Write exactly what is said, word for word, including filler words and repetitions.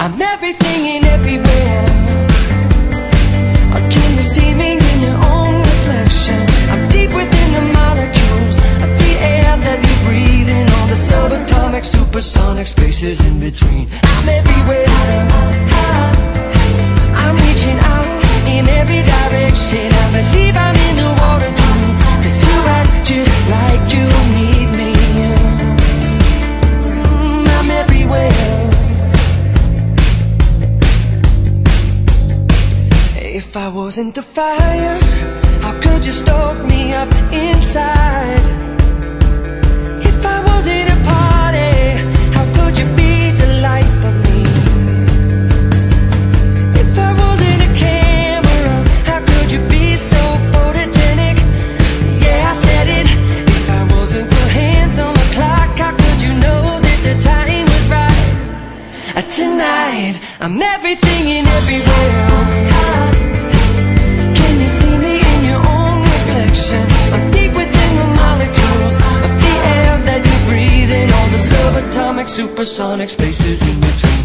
I'm everything and everywhere. Or can you see me in your own reflection? I'm deep within the molecules of the air that you breathe in, all the subatomic, supersonic spaces in between. I'm everywhere. I'm reaching out in every direction. I believe I'm in the water too, 'cause you act just like you need me. mm, I'm everywhere. If I wasn't the fire, how could you stoke me up inside? If I wasn't a party, how could you be the life of me? If I wasn't a camera, how could you be so photogenic? Yeah, I said it. If I wasn't the hands on the clock, how could you know that the time was right? Uh, tonight, I'm everything and everywhere. Can you see me in your own reflection? I'm deep within the molecules of the air that you breathe in, all the subatomic, supersonic spaces in between.